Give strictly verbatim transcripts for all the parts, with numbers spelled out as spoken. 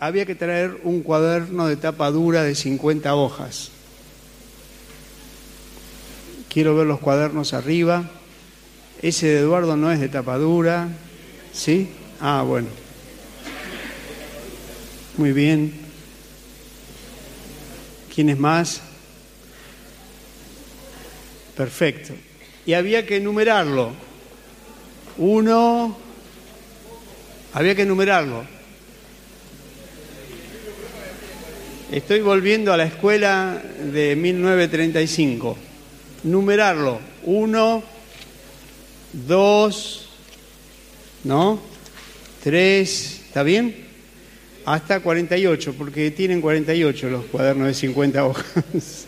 había que traer un cuaderno de tapa dura de cincuenta hojas. Quiero ver los cuadernos arriba. Ese de Eduardo no es de tapa dura, ¿sí? Ah, bueno. Muy bien. ¿Quién es más? Perfecto. Y había que enumerarlo. Uno. Había que enumerarlo. Estoy volviendo a la escuela de mil novecientos treinta y cinco. Numerarlo. Uno, dos, ¿no? Tres, ¿está bien? Hasta cuarenta y ocho, porque tienen cuarenta y ocho los cuadernos de cincuenta hojas.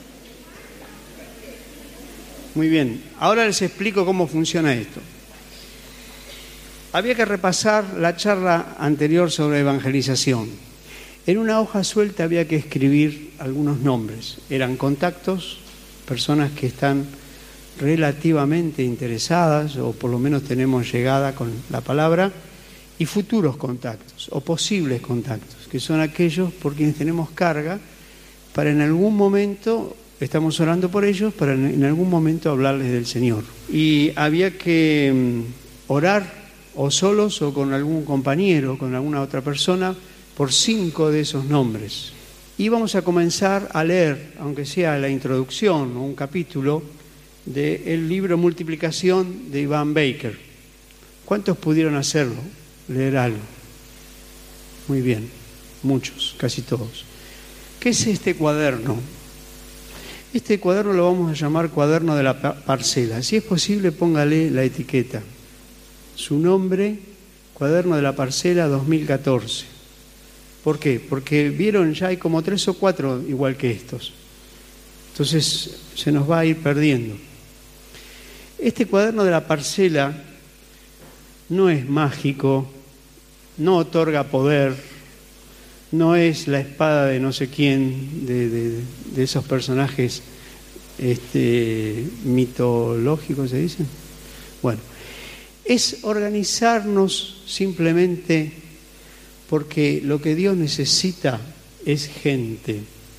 Muy bien, ahora les explico cómo funciona esto. Había que repasar la charla anterior sobre evangelización. En una hoja suelta había que escribir algunos nombres. Eran contactos, personas que están relativamente interesadas, o por lo menos tenemos llegada con la palabra, y futuros contactos, o posibles contactos, que son aquellos por quienes tenemos carga para en algún momento, estamos orando por ellos, para en algún momento hablarles del Señor. Y había que orar, o solos, o con algún compañero, con alguna otra persona, por cinco de esos nombres. Y vamos a comenzar a leer, aunque sea la introducción o un capítulo, del libro Multiplicación de Ivan Baker. ¿Cuántos pudieron hacerlo? Leer algo. Muy bien, muchos, casi todos. ¿Qué es este cuaderno? Este cuaderno lo vamos a llamar cuaderno de la parcela. Si es posible, póngale la etiqueta. Su nombre, cuaderno de la parcela dos mil catorce. ¿Por qué? Porque vieron, ya hay como tres o cuatro igual que estos. Entonces se nos va a ir perdiendo. Este cuaderno de la parcela no es mágico, no otorga poder, no es la espada de no sé quién, de, de, de esos personajes este, mitológicos, ¿se dice? Bueno, es organizarnos simplemente porque lo que Dios necesita es gente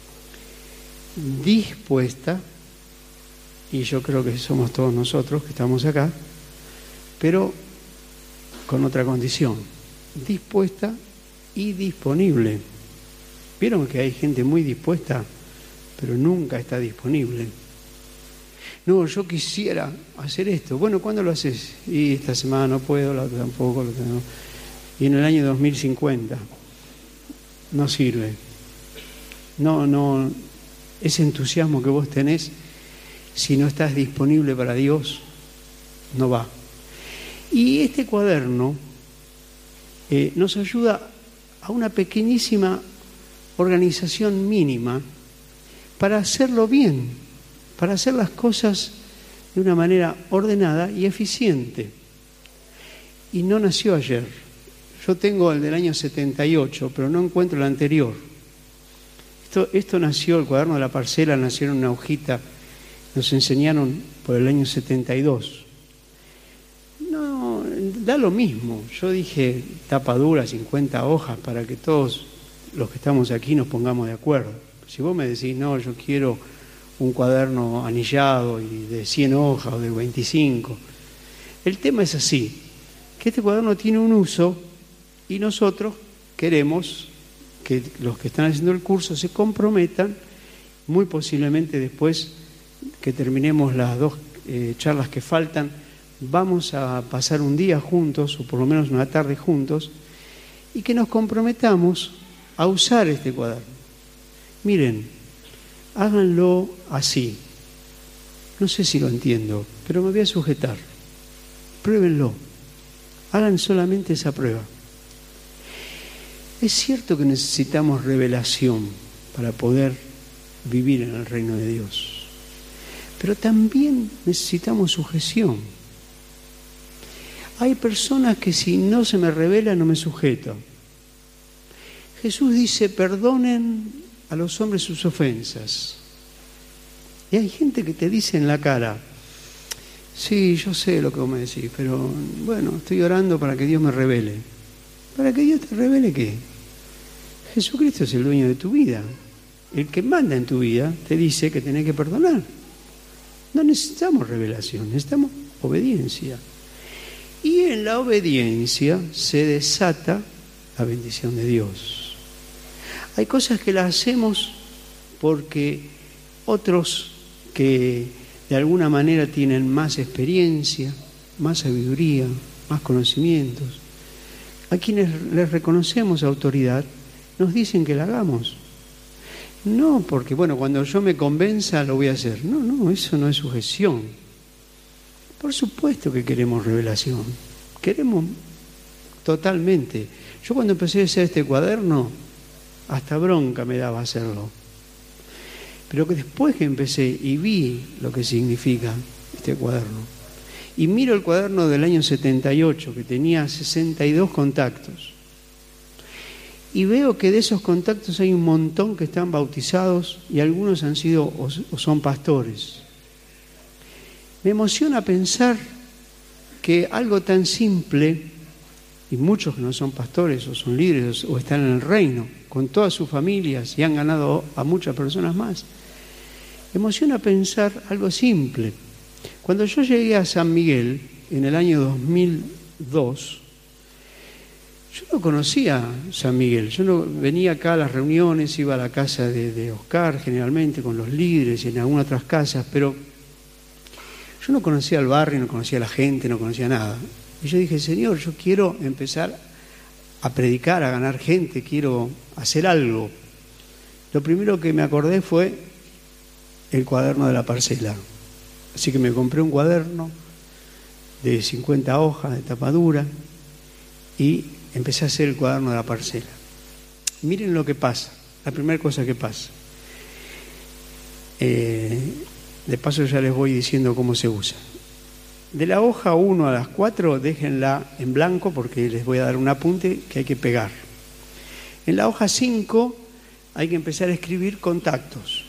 dispuesta, y yo creo que somos todos nosotros que estamos acá, pero con otra condición, dispuesta y disponible. ¿Vieron que hay gente muy dispuesta, pero nunca está disponible? No, yo quisiera hacer esto. Bueno, ¿cuándo lo haces? Y esta semana no puedo, la otra tampoco, la otra no. Y en el año dos mil cincuenta. No sirve. No, no. Ese entusiasmo que vos tenés, si no estás disponible para Dios, no va. Y este cuaderno eh, nos ayuda a una pequeñísima organización mínima para hacerlo bien, para hacer las cosas de una manera ordenada y eficiente. Y no nació ayer. Yo tengo el del año setenta y ocho, pero no encuentro el anterior. Esto, esto nació, el cuaderno de la parcela nació en una hojita, nos enseñaron por el año setenta y dos. No, da lo mismo. Yo dije tapa dura, cincuenta hojas, para que todos los que estamos aquí nos pongamos de acuerdo. Si vos me decís, no, yo quiero un cuaderno anillado y de cien hojas o de veinticinco. El tema es así, que este cuaderno tiene un uso y nosotros queremos que los que están haciendo el curso se comprometan, muy posiblemente después que terminemos las dos eh, charlas que faltan, vamos a pasar un día juntos, o por lo menos una tarde juntos, y que nos comprometamos a usar este cuaderno. Miren, háganlo así. No sé si lo entiendo, pero me voy a sujetar. Pruébenlo. Hagan solamente esa prueba. Es cierto que necesitamos revelación para poder vivir en el reino de Dios, pero también necesitamos sujeción. Hay personas que si no se me revela no me sujeto. Jesús dice, perdonen a los hombres sus ofensas. Y hay gente que te dice en la cara, sí, yo sé lo que vos me decís, pero bueno, estoy orando para que Dios me revele. ¿Para que Dios te revele qué? Jesucristo es el dueño de tu vida. El que manda en tu vida te dice que tenés que perdonar. No necesitamos revelación, necesitamos obediencia. Y en la obediencia se desata la bendición de Dios. Hay cosas que las hacemos porque otros que de alguna manera tienen más experiencia, más sabiduría, más conocimientos, a quienes les reconocemos autoridad, nos dicen que la hagamos. No porque, bueno, cuando yo me convenza lo voy a hacer. No, no, eso no es sujeción. Por supuesto que queremos revelación. Queremos totalmente. Yo cuando empecé a hacer este cuaderno, hasta bronca me daba hacerlo. Pero que después que empecé y vi lo que significa este cuaderno, y miro el cuaderno del año setenta y ocho, que tenía sesenta y dos contactos, y veo que de esos contactos hay un montón que están bautizados y algunos han sido o, o son pastores. Me emociona pensar que algo tan simple, y muchos que no son pastores o son líderes o están en el reino, con todas sus familias y han ganado a muchas personas más, me emociona pensar algo simple. Cuando yo llegué a San Miguel en el año dos mil dos, yo no conocía San Miguel, yo no venía acá a las reuniones, iba a la casa de, de Oscar generalmente con los líderes y en algunas otras casas, pero yo no conocía el barrio, no conocía a la gente, no conocía nada. Y yo dije, Señor, yo quiero empezar a predicar, a ganar gente, quiero hacer algo. Lo primero que me acordé fue el cuaderno de la parcela. Así que me compré un cuaderno de cincuenta hojas de tapa dura y empecé a hacer el cuaderno de la parcela. Miren lo que pasa, la primera cosa que pasa. Eh, de paso ya les voy diciendo cómo se usa. De la hoja uno a las cuatro déjenla en blanco porque les voy a dar un apunte que hay que pegar. En la hoja cinco hay que empezar a escribir contactos.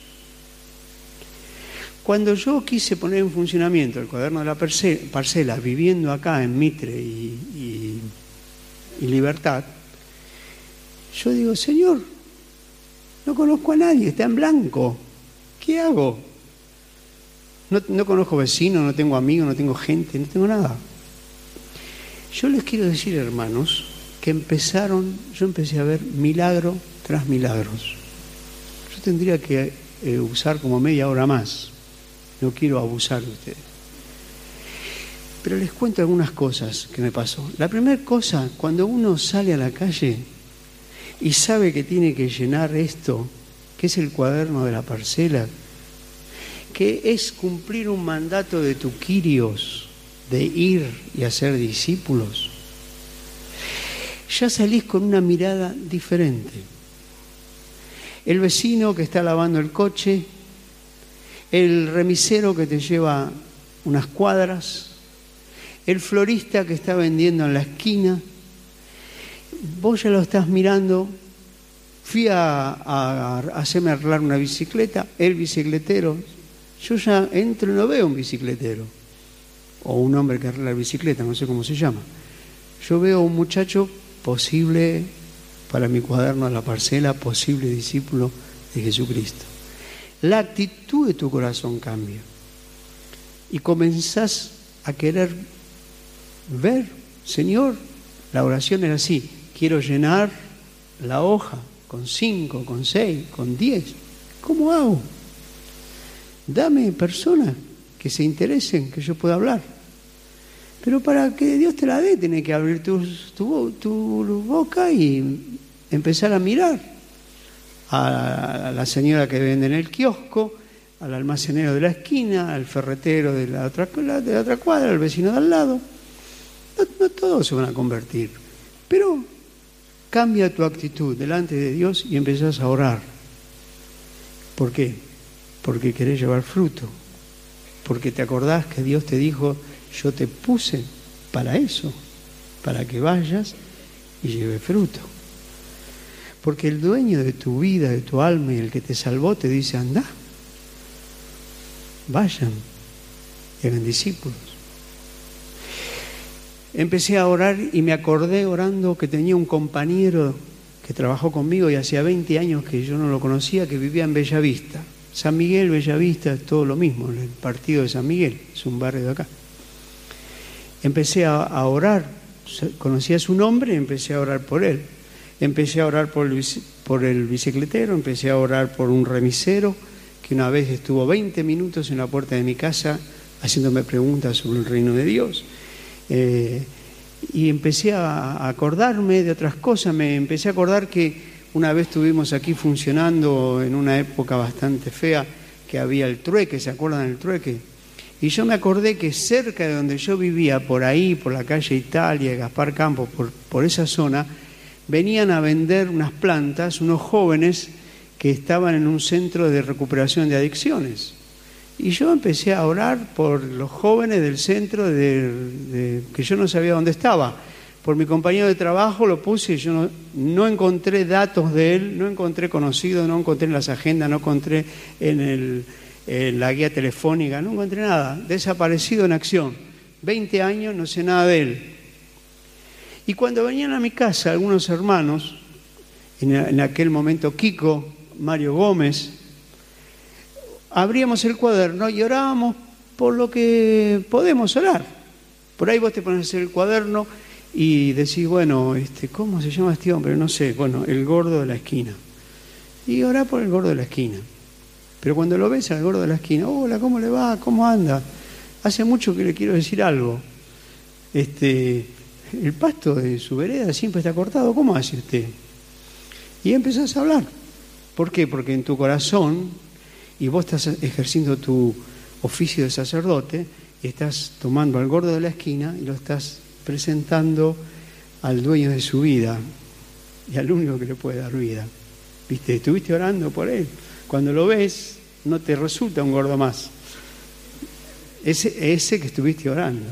Cuando yo quise poner en funcionamiento el cuaderno de la parcela, viviendo acá en Mitre y, y, y Libertad, yo digo, Señor, no conozco a nadie, está en blanco, ¿qué hago? No, no conozco vecinos, no tengo amigos, no tengo gente, no tengo nada. Yo les quiero decir, hermanos, que empezaron, yo empecé a ver milagro tras milagros. Yo tendría que eh, usar como media hora más. No quiero abusar de ustedes. Pero les cuento algunas cosas que me pasó. La primera cosa, cuando uno sale a la calle y sabe que tiene que llenar esto, que es el cuaderno de la parcela, que es cumplir un mandato de tu Kyrios, de ir y hacer discípulos, ya salís con una mirada diferente. El vecino que está lavando el coche, el remisero que te lleva unas cuadras, el florista que está vendiendo en la esquina, vos ya lo estás mirando. Fui a, a, a hacerme arreglar una bicicleta, el bicicletero, yo ya entro y no veo un bicicletero o un hombre que arregla bicicleta, no sé cómo se llama. Yo veo un muchacho posible para mi cuaderno de la parcela, posible discípulo de Jesucristo. La actitud de tu corazón cambia y comenzás a querer ver, Señor, la oración era así, quiero llenar la hoja con cinco, con seis, con diez. ¿Cómo hago? Dame personas que se interesen, que yo pueda hablar. Pero para que Dios te la dé, tenés que abrir tu, tu, tu boca y empezar a mirar a la señora que vende en el kiosco, al almacenero de la esquina, al ferretero de la otra, de la otra cuadra, al vecino de al lado. No, no todos se van a convertir, pero cambia tu actitud delante de Dios y empezás a orar. ¿Por qué? Porque querés llevar fruto, porque te acordás que Dios te dijo, yo te puse para eso, para que vayas y lleves fruto. Porque el dueño de tu vida, de tu alma y el que te salvó te dice, anda, vayan y hagan discípulos. Empecé a orar y me acordé orando que tenía un compañero que trabajó conmigo y hacía veinte años que yo no lo conocía, que vivía en Bellavista. San Miguel, Bellavista, es todo lo mismo, el partido de San Miguel, es un barrio de acá. Empecé a, a orar, conocía su nombre y empecé a orar por él. Empecé a orar por el, por el bicicletero, empecé a orar por un remisero que una vez estuvo veinte minutos en la puerta de mi casa haciéndome preguntas sobre el reino de Dios. Eh, y empecé a acordarme de otras cosas. Me empecé a acordar que una vez estuvimos aquí funcionando en una época bastante fea, que había el trueque, ¿se acuerdan del trueque? Y yo me acordé que cerca de donde yo vivía, por ahí, por la calle Italia, Gaspar Campos, por, por esa zona, venían a vender unas plantas, unos jóvenes que estaban en un centro de recuperación de adicciones. Y yo empecé a orar por los jóvenes del centro, de, de, que yo no sabía dónde estaba. Por mi compañero de trabajo lo puse y yo no, no encontré datos de él, no encontré conocidos, no encontré en las agendas, no encontré en, el, en la guía telefónica, no encontré nada. Desaparecido en acción. veinte años, no sé nada de él. Y cuando venían a mi casa algunos hermanos, en, en aquel momento Kiko, Mario Gómez, abríamos el cuaderno y orábamos por lo que podemos orar. Por ahí vos te pones a hacer el cuaderno y decís, bueno, este, ¿cómo se llama este hombre? No sé, bueno, el gordo de la esquina. Y orá por el gordo de la esquina. Pero cuando lo ves al gordo de la esquina, hola, ¿cómo le va? ¿Cómo anda? Hace mucho que le quiero decir algo. Este, el pasto de su vereda siempre está cortado, ¿cómo hace usted? Y empezás a hablar. ¿Por qué? Porque en tu corazón, y vos estás ejerciendo tu oficio de sacerdote, y estás tomando al gordo de la esquina y lo estás presentando al dueño de su vida y al único que le puede dar vida. ¿Viste? Estuviste orando por él. Cuando lo ves, no te resulta un gordo más. Ese, ese que estuviste orando.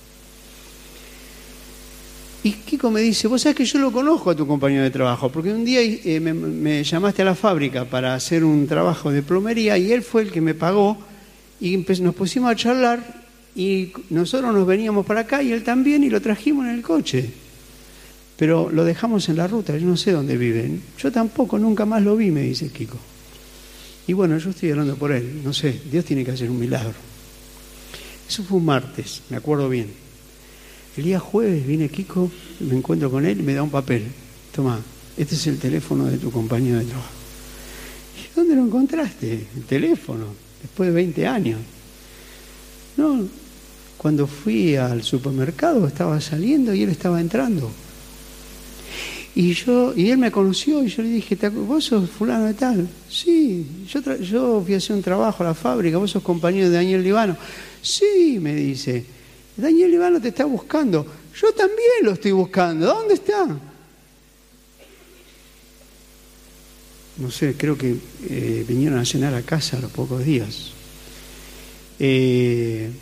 Y Kiko me dice, vos sabés que yo lo conozco a tu compañero de trabajo, porque un día eh, me, me llamaste a la fábrica para hacer un trabajo de plomería y él fue el que me pagó y nos pusimos a charlar y nosotros nos veníamos para acá y él también y lo trajimos en el coche. Pero lo dejamos en la ruta, yo no sé dónde viven. Yo tampoco, nunca más lo vi, me dice Kiko. Y bueno, yo estoy hablando por él, no sé, Dios tiene que hacer un milagro. Eso fue un martes, me acuerdo bien. El día jueves viene Kiko, me encuentro con él y me da un papel. Toma, este es el teléfono de tu compañero de trabajo. ¿Y dónde lo encontraste? El teléfono, después de veinte años. No, cuando fui al supermercado estaba saliendo y él estaba entrando. Y yo y él me conoció y yo le dije, ¿vos sos fulano de tal? Sí, yo, tra- yo fui a hacer un trabajo a la fábrica, vos sos compañero de Daniel Libano. Sí, me dice, Daniel Libano te está buscando. Yo también lo estoy buscando. ¿Dónde está? No sé, creo que eh, vinieron a cenar a casa a los pocos días. Eh,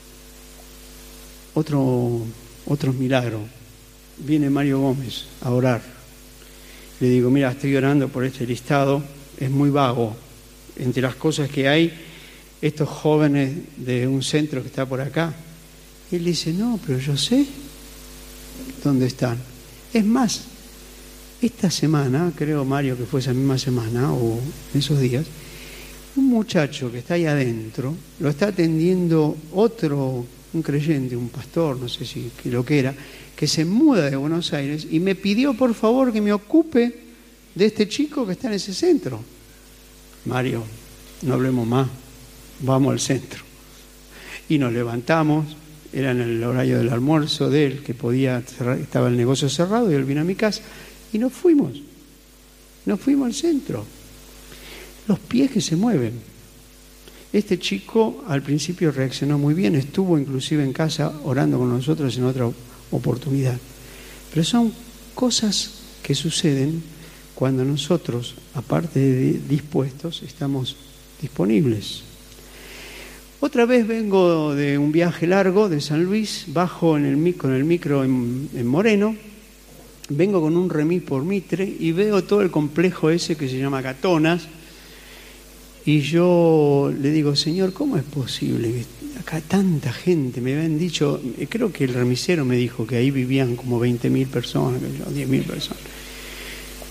otro, otro milagro. Viene Mario Gómez a orar. Le digo, mira, estoy orando por este listado. Es muy vago. Entre las cosas que hay, estos jóvenes de un centro que está por acá. Él dice, no, pero yo sé dónde están. Es más, esta semana, creo, Mario, que fue esa misma semana o esos días, un muchacho que está ahí adentro, lo está atendiendo otro, un creyente, un pastor, no sé si lo que era, que se muda de Buenos Aires y me pidió por favor que me ocupe de este chico que está en ese centro. Mario, no hablemos más, vamos al centro. Y nos levantamos. Era en el horario del almuerzo de él, que podía cerrar, estaba el negocio cerrado y él vino a mi casa y nos fuimos, nos fuimos al centro. Los pies que se mueven. Este chico al principio reaccionó muy bien, estuvo inclusive en casa orando con nosotros en otra oportunidad. Pero son cosas que suceden cuando nosotros, aparte de dispuestos, estamos disponibles. Otra vez vengo de un viaje largo de San Luis, bajo en el, con el micro en, en Moreno, vengo con un remis por Mitre y veo todo el complejo ese que se llama Catonas y yo le digo, Señor, ¿cómo es posible que acá tanta gente? Me habían dicho, creo que el remisero me dijo que ahí vivían como veinte mil personas, diez mil personas.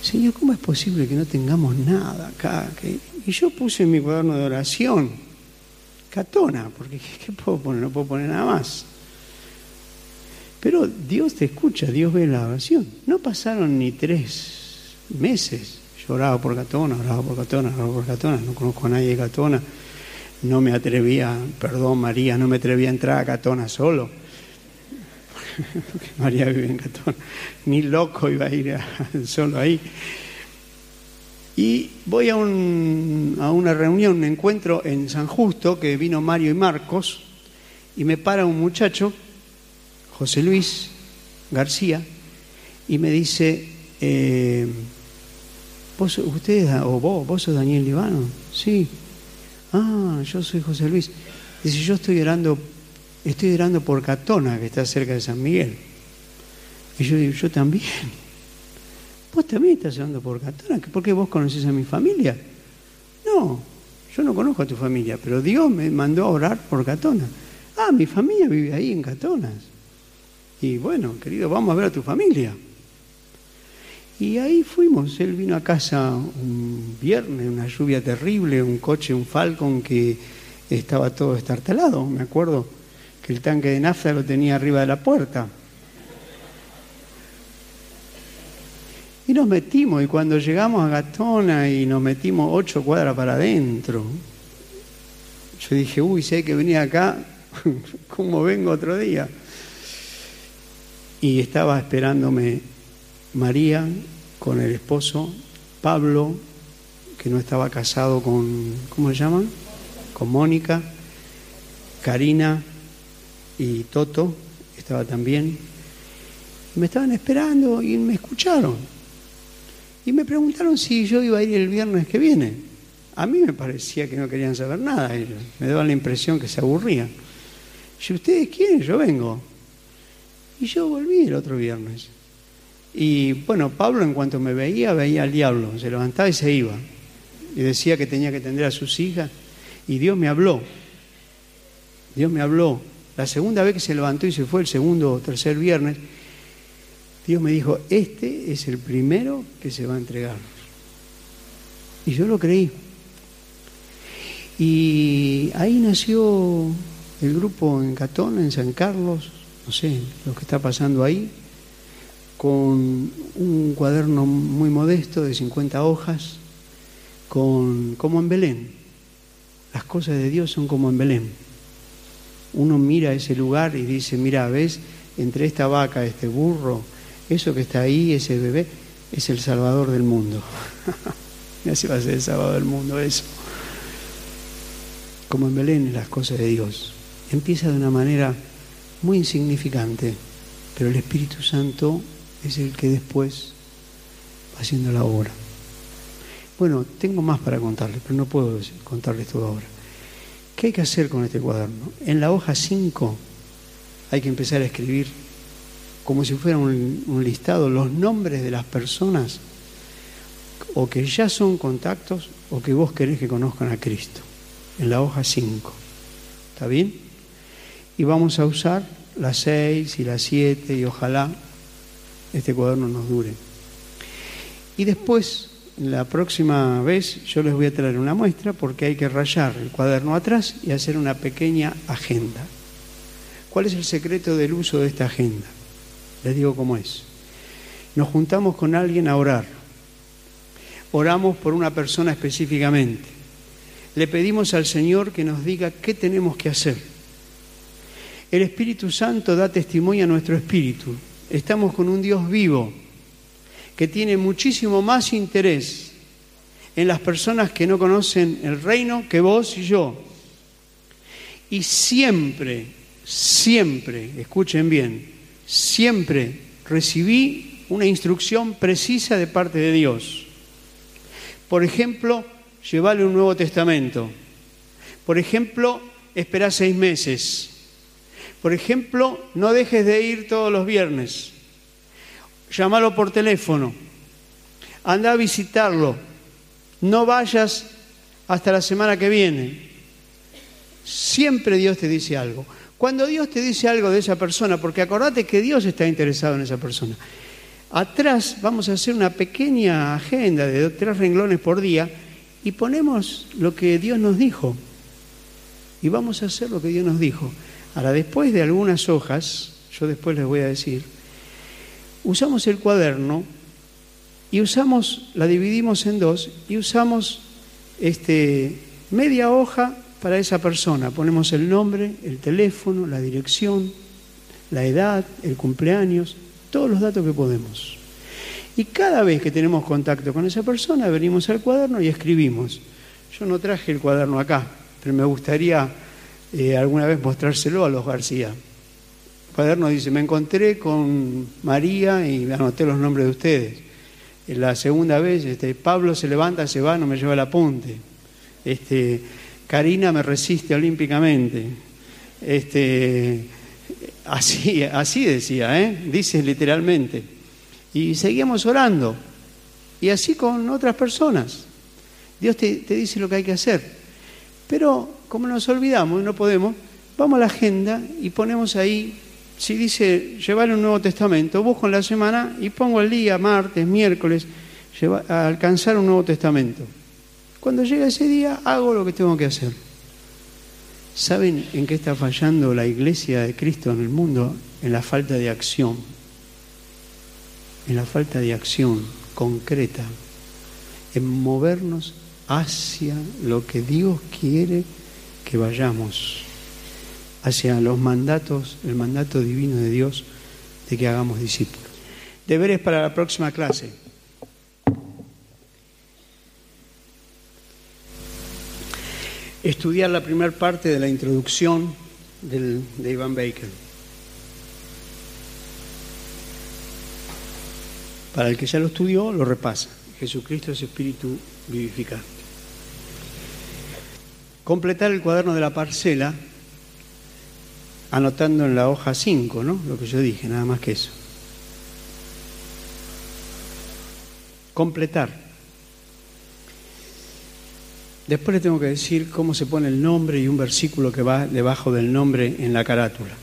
Señor, ¿cómo es posible que no tengamos nada acá? ¿Qué? Y yo puse en mi cuaderno de oración, Catona, porque ¿qué, qué puedo poner? No puedo poner nada más. Pero Dios te escucha, Dios ve la oración. No pasaron ni tres meses. Yo oraba por Catona, oraba por Catona, oraba por Catona. No conozco a nadie de Catona. No me atrevía, perdón María, no me atrevía a entrar a Catona solo. Porque María vive en Catona. Ni loco iba a ir a, solo ahí. Y voy a, un, a una reunión, un encuentro en San Justo, que vino Mario y Marcos, y me para un muchacho, José Luis García, y me dice, eh, ¿vos, usted, o vos, vos sos Daniel Líbano? Sí. Ah, yo soy José Luis. Dice, yo estoy orando, estoy orando por Catona, que está cerca de San Miguel. Y yo digo, yo también. ¿Vos también estás orando por Catona? ¿Por qué vos conocés a mi familia? No, yo no conozco a tu familia, pero Dios me mandó a orar por Catona. Ah, mi familia vive ahí en Catonas. Y bueno, querido, vamos a ver a tu familia. Y ahí fuimos. Él vino a casa un viernes, una lluvia terrible, un coche, un Falcon que estaba todo estartalado. Me acuerdo que el tanque de nafta lo tenía arriba de la puerta. Y nos metimos, y cuando llegamos a Catona y nos metimos ocho cuadras para adentro, yo dije, uy, si hay que venir acá, ¿cómo vengo otro día? Y estaba esperándome María con el esposo, Pablo, que no estaba casado con, ¿cómo se llaman? Con Mónica, Karina y Toto, estaba también. Me estaban esperando y me escucharon. Y me preguntaron si yo iba a ir el viernes que viene. A mí me parecía que no querían saber nada ellos. Me daban la impresión que se aburrían. Si ustedes quieren, yo vengo. Y yo volví el otro viernes. Y bueno, Pablo en cuanto me veía, veía al diablo. Se levantaba y se iba. Y decía que tenía que atender a sus hijas. Y Dios me habló. Dios me habló. La segunda vez que se levantó y se fue, el segundo o tercer viernes, Dios me dijo, este es el primero que se va a entregar. Y yo lo creí. Y ahí nació el grupo en Catona, en San Carlos, no sé, lo que está pasando ahí, con un cuaderno muy modesto de cincuenta hojas, con, como en Belén. Las cosas de Dios son como en Belén. Uno mira ese lugar y dice, mira, ¿ves? Entre esta vaca, este burro, eso que está ahí, ese bebé, es el Salvador del mundo. Y así va a ser el Salvador del mundo, eso. Como en Belén, las cosas de Dios. Empieza de una manera muy insignificante, pero el Espíritu Santo es el que después va haciendo la obra. Bueno, tengo más para contarles, pero no puedo contarles todo ahora. ¿Qué hay que hacer con este cuaderno? En la hoja cinco hay que empezar a escribir, como si fuera un, un listado, los nombres de las personas o que ya son contactos o que vos querés que conozcan a Cristo. En la hoja cinco. ¿Está bien? Y vamos a usar las seis y las siete y ojalá este cuaderno nos dure. Y después, la próxima vez, yo les voy a traer una muestra porque hay que rayar el cuaderno atrás y hacer una pequeña agenda. ¿Cuál es el secreto del uso de esta agenda? Les digo cómo es. Nos juntamos con alguien a orar. Oramos por una persona específicamente. Le pedimos al Señor que nos diga qué tenemos que hacer. El Espíritu Santo da testimonio a nuestro espíritu. Estamos con un Dios vivo que tiene muchísimo más interés en las personas que no conocen el reino que vos y yo. Y siempre, siempre, escuchen bien, siempre recibí una instrucción precisa de parte de Dios. Por ejemplo, llevarle un Nuevo Testamento. Por ejemplo, esperá seis meses. Por ejemplo, no dejes de ir todos los viernes. Llámalo por teléfono. Anda a visitarlo. No vayas hasta la semana que viene. Siempre Dios te dice algo. Cuando Dios te dice algo de esa persona, porque acordate que Dios está interesado en esa persona. Atrás vamos a hacer una pequeña agenda de tres renglones por día y ponemos lo que Dios nos dijo. Y vamos a hacer lo que Dios nos dijo. Ahora, después de algunas hojas, yo después les voy a decir, usamos el cuaderno y usamos, la dividimos en dos y usamos este, media hoja para esa persona. Ponemos el nombre, el teléfono, la dirección, la edad, el cumpleaños, todos los datos que podemos. Y cada vez que tenemos contacto con esa persona, venimos al cuaderno y escribimos. Yo no traje el cuaderno acá, pero me gustaría eh, alguna vez mostrárselo a los García. El cuaderno dice, me encontré con María y anoté los nombres de ustedes. La segunda vez, este, Pablo se levanta, se va, no me lleva el apunte. Este, Karina me resiste olímpicamente. Este, así, así decía, ¿eh? Dice literalmente. Y seguíamos orando. Y así con otras personas. Dios te, te dice lo que hay que hacer. Pero como nos olvidamos, no podemos, vamos a la agenda y ponemos ahí, si dice llevar un Nuevo Testamento, busco en la semana y pongo el día, martes, miércoles, lleva, a alcanzar un Nuevo Testamento. Cuando llega ese día, hago lo que tengo que hacer. ¿Saben en qué está fallando la iglesia de Cristo en el mundo? En la falta de acción. En la falta de acción concreta. En movernos hacia lo que Dios quiere que vayamos. Hacia los mandatos, el mandato divino de Dios de que hagamos discípulos. Deberes para la próxima clase. Estudiar la primera parte de la introducción del, de Ivan Baker. Para el que ya lo estudió, lo repasa. Jesucristo es espíritu vivificante. Completar el cuaderno de la parcela, anotando en la hoja cinco, ¿no? Lo que yo dije, nada más que eso. Completar. Después le tengo que decir cómo se pone el nombre y un versículo que va debajo del nombre en la carátula.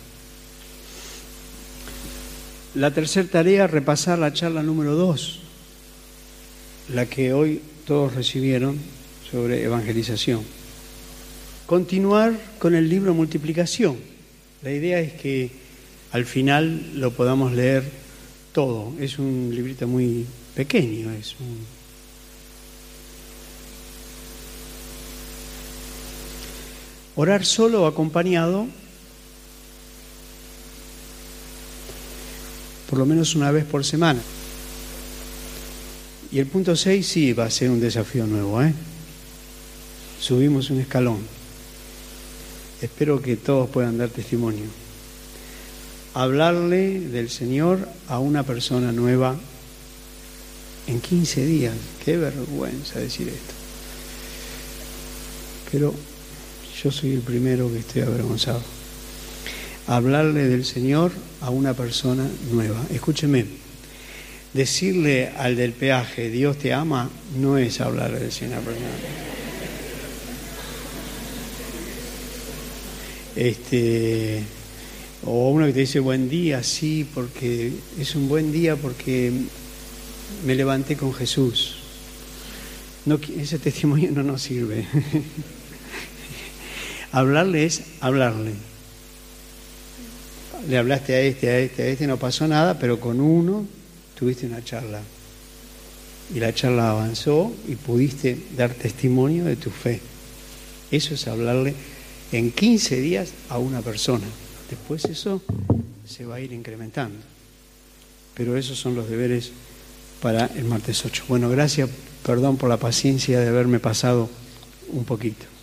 La tercera tarea, repasar la charla número dos, la que hoy todos recibieron sobre evangelización. Continuar con el libro Multiplicación. La idea es que al final lo podamos leer todo. Es un librito muy pequeño, es un... Orar solo o acompañado, por lo menos una vez por semana. Y el punto seis sí va a ser un desafío nuevo, ¿eh? Subimos un escalón. Espero que todos puedan dar testimonio. Hablarle del Señor a una persona nueva en quince días. Qué vergüenza decir esto. Pero yo soy el primero que estoy avergonzado. Hablarle del Señor a una persona nueva. Escúcheme, decirle al del peaje, Dios te ama, no es hablarle del Señor a una persona nueva. Este, o uno que te dice buen día, sí, porque es un buen día porque me levanté con Jesús. No, ese testimonio no nos sirve. Hablarle es hablarle. Le hablaste a este, a este, a este, no pasó nada, pero con uno tuviste una charla. Y la charla avanzó y pudiste dar testimonio de tu fe. Eso es hablarle en quince días a una persona. Después eso se va a ir incrementando. Pero esos son los deberes para el martes ocho. Bueno, gracias, perdón por la paciencia de haberme pasado un poquito.